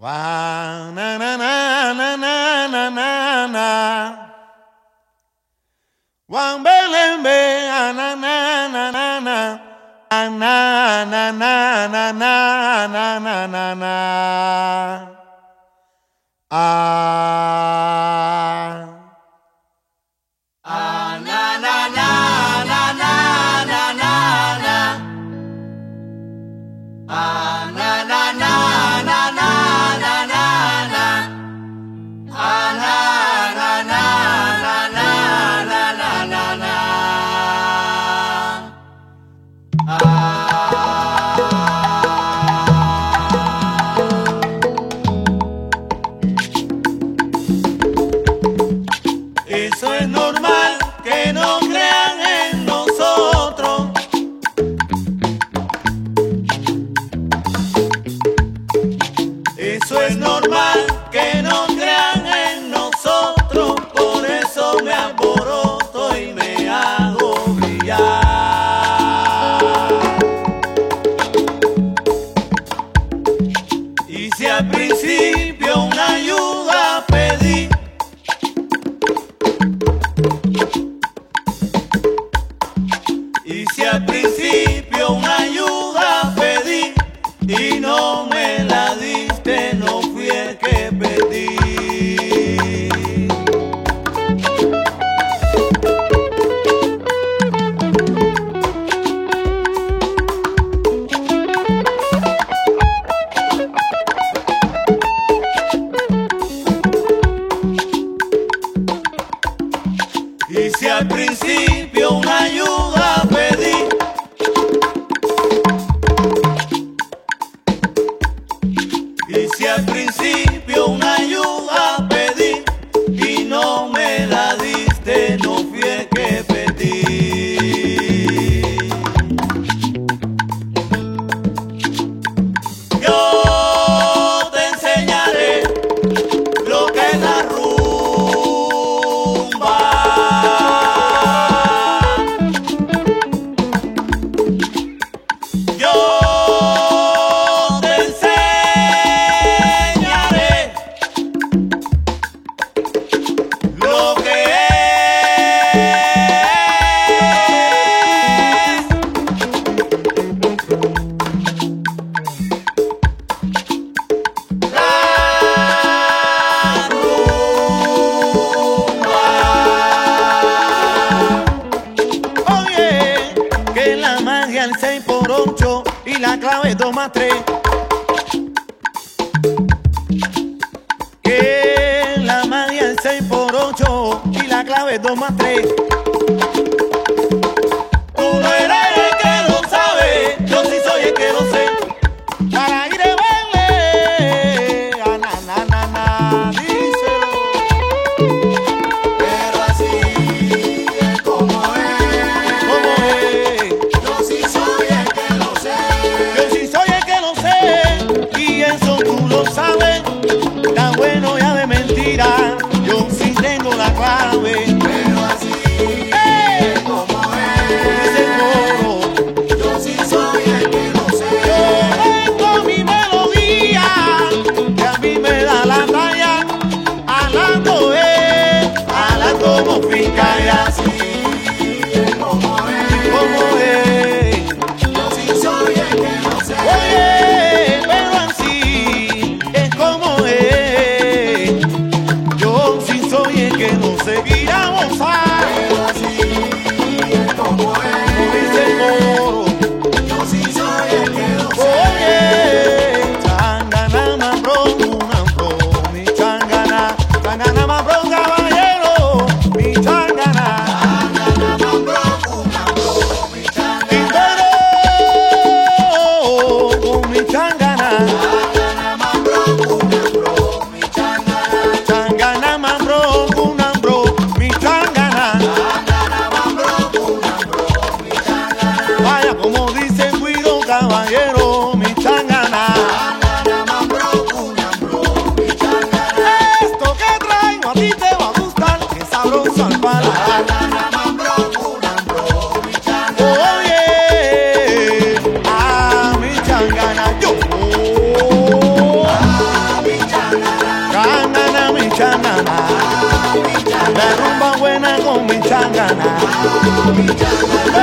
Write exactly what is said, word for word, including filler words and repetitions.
Wa na na na na na na na na. Wan belembe na na na na na. Na na na na na na na na na. Ah. Ah, na na na na na na na na. Ah, na na na na na na na na. Ah, na na na na na na na na na. Ah. Eso es normal que no crean en nosotros. Eso es normal que no crean en nosotros. Por eso me alboroto y me hago brillar. Y si al principio una ayuda pedí, y si al principio una ayuda pedí y no me la diste, no fui el que pedí. Y si al principio una ayuda pedí, y si al principio una ayuda pedí y no me la diste, no fui el que pedí. Yo te enseñaré lo que es la rumba. Yo te enseñaré lo que es la rumba. Oye, que la magia el seis por ocho y la clave es dos más tres. Que la magia el seis por ocho y la clave es dos más tres. Tú no eres el que lo sabe, yo sí soy el que lo sé. Para ir a verle, ah, na na na na, díselo. Pero así es como es. ¿Cómo es? Yo sí soy el que lo sé. Yo sí soy el que lo sé, y eso tú lo sabes. Tan bueno ya de mentira, yo sí tengo la clave. Pero así pichanga.